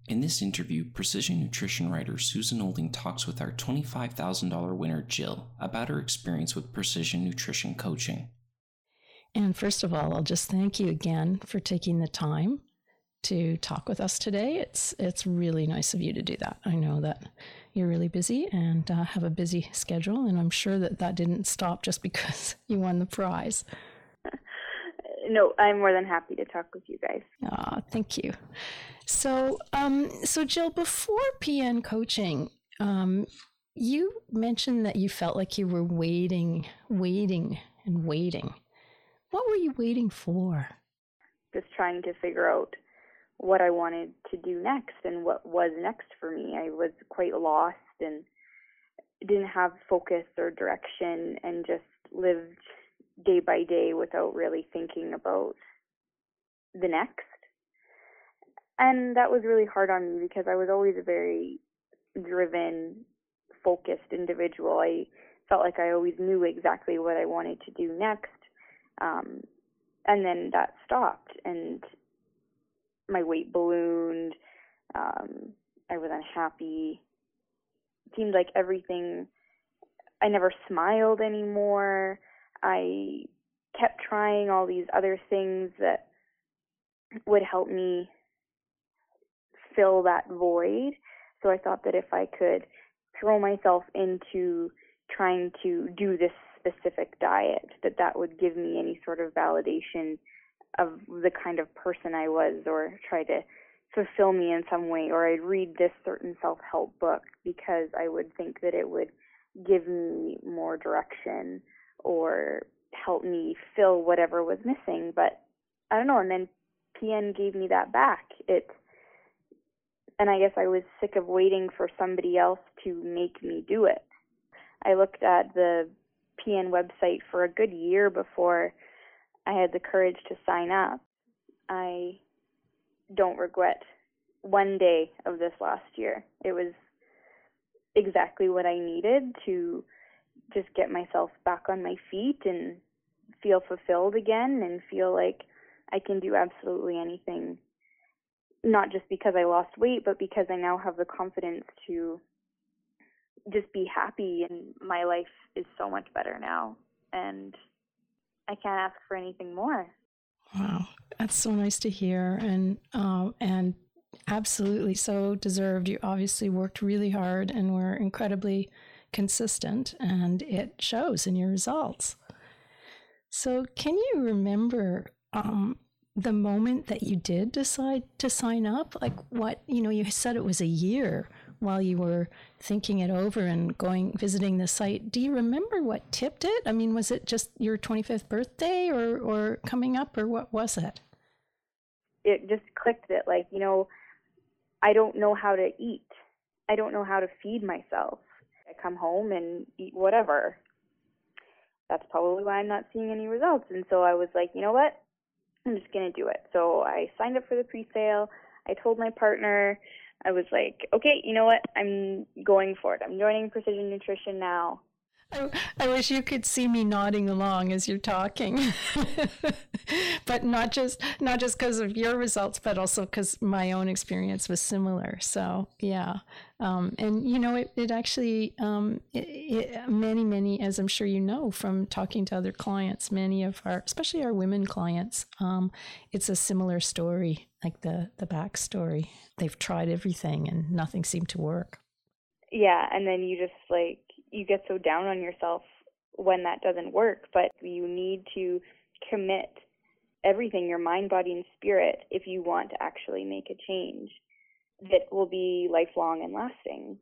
In this interview, Precision Nutrition writer Susan Olding talks with our $25,000 winner Jill about her experience with Precision Nutrition coaching. And first of all, I'll just thank you again for taking the time to talk with us today. It's really nice of you to do that. I know that you're really busy and have a busy schedule, and I'm sure that didn't stop just because you won the prize. No, I'm more than happy to talk with you guys. Thank you. So Jill, before PN coaching, you mentioned that you felt like you were waiting. What were you waiting for? Just trying to figure out what I wanted to do next and what was next for me. I was quite lost and didn't have focus or direction and just lived day by day without really thinking about the next. And that was really hard on me because I was always a very driven, focused individual. I felt like I always knew exactly what I wanted to do next. And then that stopped and my weight ballooned. I was unhappy. It seemed like everything, I never smiled anymore. I kept trying all these other things that would help me fill that void. So I thought that if I could throw myself into trying to do this specific diet, that would give me any sort of validation of the kind of person I was, or try to fulfill me in some way, or I'd read this certain self-help book because I would think that it would give me more direction or help me fill whatever was missing. But I don't know, and then PN gave me that back. And I guess I was sick of waiting for somebody else to make me do it. I looked at the PN website for a good year before I had the courage to sign up. I don't regret one day of this last year. It was exactly what I needed to just get myself back on my feet and feel fulfilled again and feel like I can do absolutely anything, not just because I lost weight, but because I now have the confidence to just be happy, and my life is so much better now, and I can't ask for anything more. Wow, that's so nice to hear, and absolutely so deserved. You obviously worked really hard and were incredibly consistent, and it shows in your results. So can you remember the moment that you did decide to sign up? Like what, you said it was a year while you were thinking it over and visiting the site. Do you remember what tipped it? I mean, was it just your 25th birthday or coming up, or what was it? It just clicked that, I don't know how to eat. I don't know how to feed myself. I come home and eat whatever. That's probably why I'm not seeing any results. And so I was like, you know what? I'm just going to do it. So I signed up for the pre-sale. I told my partner, I was like, okay, you know what? I'm going for it. I'm joining Precision Nutrition now. I wish you could see me nodding along as you're talking, but not just because of your results, but also because my own experience was similar. So yeah, and it actually many, as I'm sure you know from talking to other clients, many of especially our women clients, it's a similar story, like the backstory. They've tried everything and nothing seemed to work. Yeah, and then you just you get so down on yourself when that doesn't work, but you need to commit everything, your mind, body, and spirit, if you want to actually make a change that will be lifelong and lasting.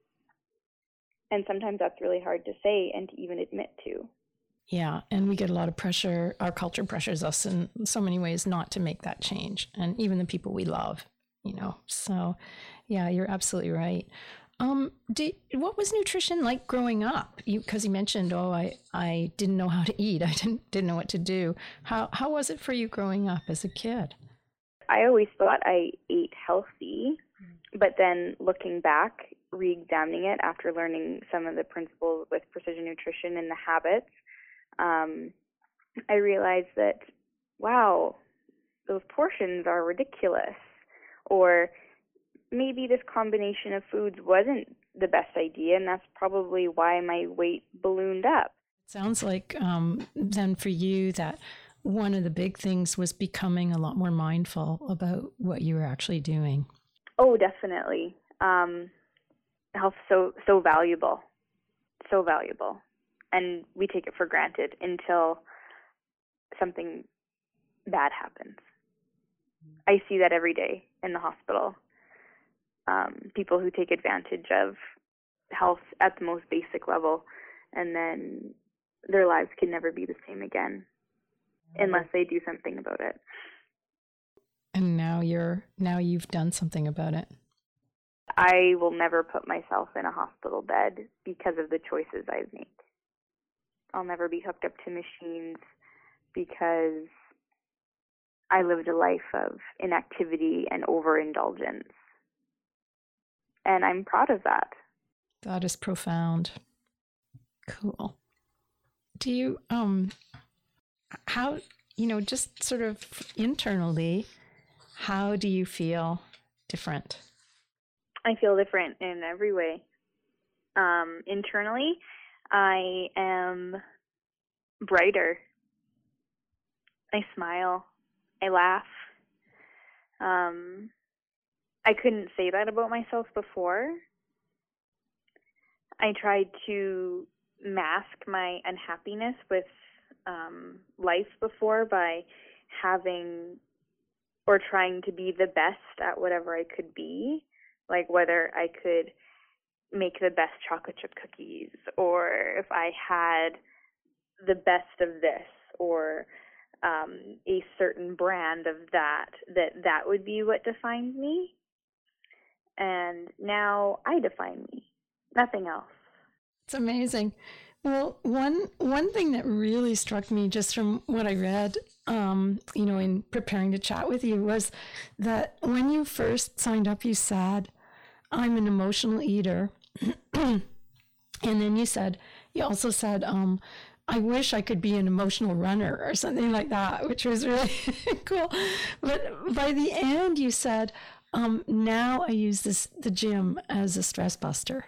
And sometimes that's really hard to say and to even admit to. Yeah, and we get a lot of pressure. Our culture pressures us in so many ways not to make that change, and even the people we love, So, yeah, you're absolutely right. What was nutrition like growing up? Because you mentioned, I didn't know how to eat. I didn't know what to do. How was it for you growing up as a kid? I always thought I ate healthy, but then looking back, re-examining it after learning some of the principles with precision nutrition and the habits, I realized that, wow, those portions are ridiculous. Or maybe this combination of foods wasn't the best idea, and that's probably why my weight ballooned up. Sounds like then for you that one of the big things was becoming a lot more mindful about what you were actually doing. Oh, definitely. Health's so valuable, so valuable, and we take it for granted until something bad happens. I see that every day in the hospital. People who take advantage of health at the most basic level, and then their lives can never be the same again unless they do something about it. And now you've done something about it. I will never put myself in a hospital bed because of the choices I've made. I'll never be hooked up to machines because I lived a life of inactivity and overindulgence. And I'm proud of that. That is profound. Cool. Do you, how, just sort of internally, how do you feel different? I feel different in every way. Internally, I am brighter. I smile. I laugh. I couldn't say that about myself before. I tried to mask my unhappiness with life before by having or trying to be the best at whatever I could be, like whether I could make the best chocolate chip cookies, or if I had the best of this, or a certain brand of that would be what defined me. And now I define me, nothing else. It's amazing. Well, one thing that really struck me just from what I read, in preparing to chat with you, was that when you first signed up, you said, "I'm an emotional eater," and then you also said, "I wish I could be an emotional runner," or something like that, which was really cool. But by the end, you said, "Now I use the gym as a stress buster."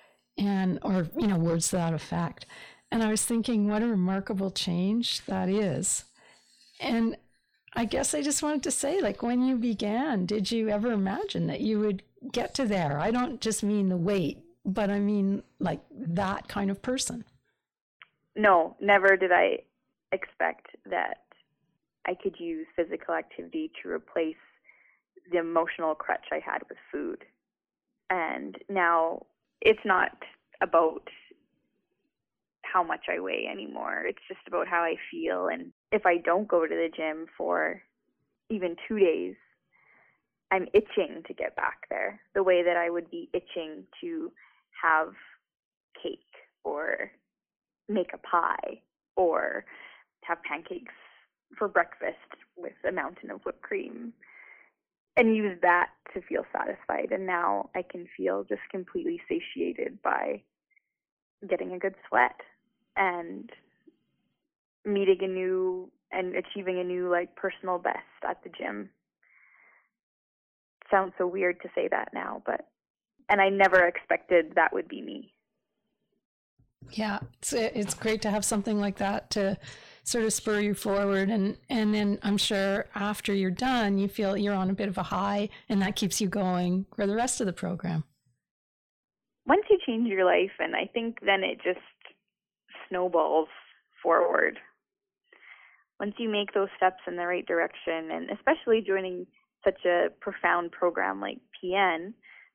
Or words to that effect. And I was thinking, what a remarkable change that is. And I guess I just wanted to say, like, when you began, did you ever imagine that you would get to there? I don't just mean the weight, but I mean like that kind of person. No, never did I expect that I could use physical activity to replace the emotional crutch I had with food. And now it's not about how much I weigh anymore. It's just about how I feel. And if I don't go to the gym for even 2 days, I'm itching to get back there, the way that I would be itching to have cake or make a pie or have pancakes for breakfast with a mountain of whipped cream, and use that to feel satisfied. And now I can feel just completely satiated by getting a good sweat and meeting a new and achieving a new personal best at the gym. Sounds so weird to say that now, and I never expected that would be me. Yeah, it's great to have something like that to sort of spur you forward. And then I'm sure after you're done, you feel you're on a bit of a high, and that keeps you going for the rest of the program. Once you change your life, and I think then it just snowballs forward. Once you make those steps in the right direction, and especially joining such a profound program like PN,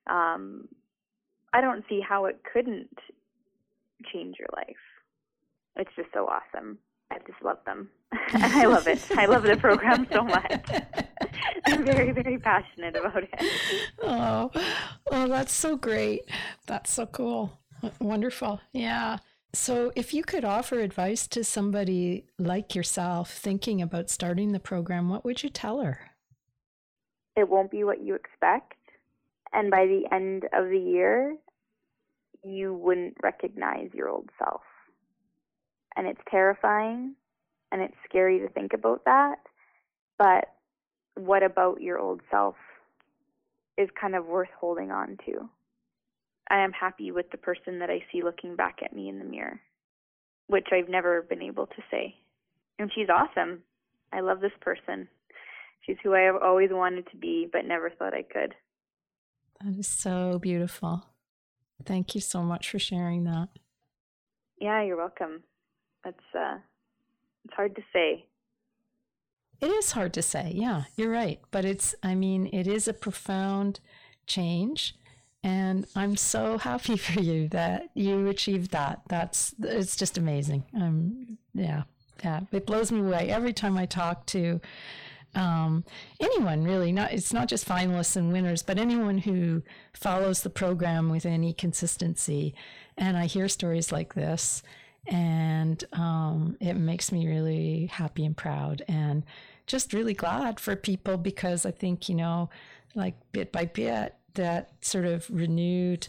I don't see how it couldn't change your life. It's just so awesome. I just love them. I love it. I love the program so much. I'm very, very passionate about it. Oh, that's so great. That's so cool. Wonderful. Yeah. So if you could offer advice to somebody like yourself thinking about starting the program, what would you tell her? It won't be what you expect. And by the end of the year, you wouldn't recognize your old self. And it's terrifying, and it's scary to think about that. But what about your old self is kind of worth holding on to. I am happy with the person that I see looking back at me in the mirror, which I've never been able to say. And she's awesome. I love this person. She's who I have always wanted to be, but never thought I could. That is so beautiful. Thank you so much for sharing that. Yeah, you're welcome. It's hard to say. It is hard to say. Yeah, you're right. But it is a profound change. And I'm so happy for you that you achieved that. It's just amazing. Yeah. It blows me away every time I talk to anyone, really. It's not just finalists and winners, but anyone who follows the program with any consistency. And I hear stories like this, and it makes me really happy and proud, and just really glad for people, because I think, like bit by bit, that sort of renewed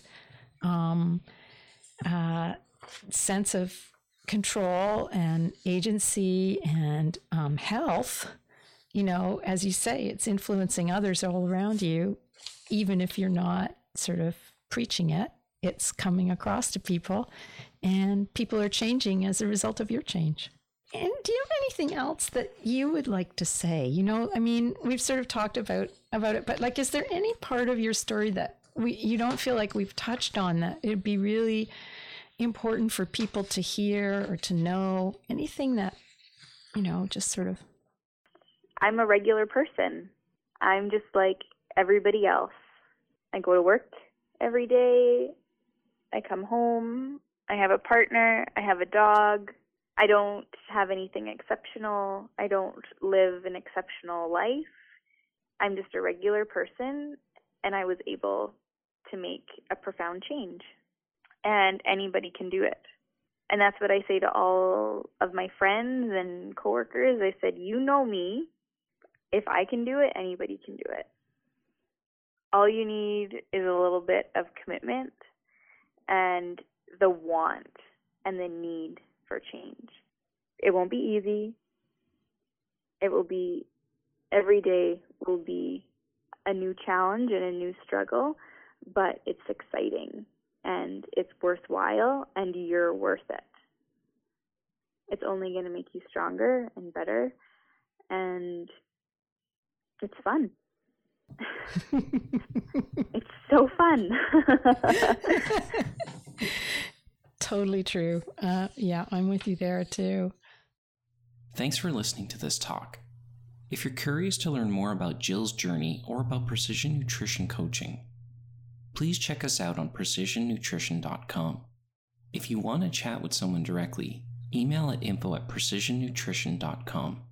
sense of control and agency and health, as you say, it's influencing others all around you. Even if you're not sort of preaching it, it's coming across to people, and people are changing as a result of your change. And do you have anything else that you would like to say? We've sort of talked about it, but like, is there any part of your story that you don't feel like we've touched on that it'd be really important for people to hear or to know? Anything that, just sort of... I'm a regular person. I'm just like everybody else. I go to work every day. I come home. I have a partner. I have a dog. I don't have anything exceptional. I don't live an exceptional life. I'm just a regular person, and I was able to make a profound change. And anybody can do it. And that's what I say to all of my friends and coworkers. I said, you know me. If I can do it, anybody can do it. All you need is a little bit of commitment and the want and the need for change. It won't be easy. It will be, every day will be a new challenge and a new struggle, but it's exciting and it's worthwhile, and you're worth it. It's only going to make you stronger and better, and it's fun. It's so fun. Totally true. Yeah, I'm with you there too. Thanks for listening to this talk. If you're curious to learn more about Jill's journey or about precision nutrition coaching, please check us out on precisionnutrition.com. If you want to chat with someone directly, email at info@precisionnutrition.com.